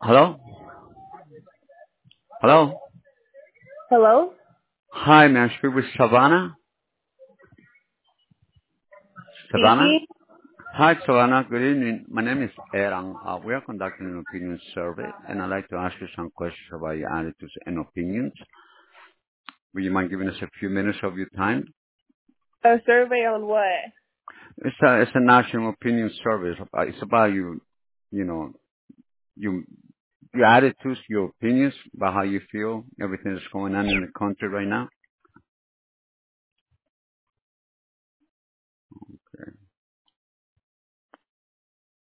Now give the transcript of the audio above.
Hello? Hello? Hello? Hi, may I speak with Savannah? Savannah? Speaking. Hi, Savannah. Good evening. My name is Aaron. We are conducting an opinion survey, and I'd like to ask you some questions about your attitudes and opinions. Would you mind giving us a few minutes of your time? A survey on what? It's a national opinion survey. It's about you know, you, your attitudes, your opinions about how you feel, everything that's going on in the country right now.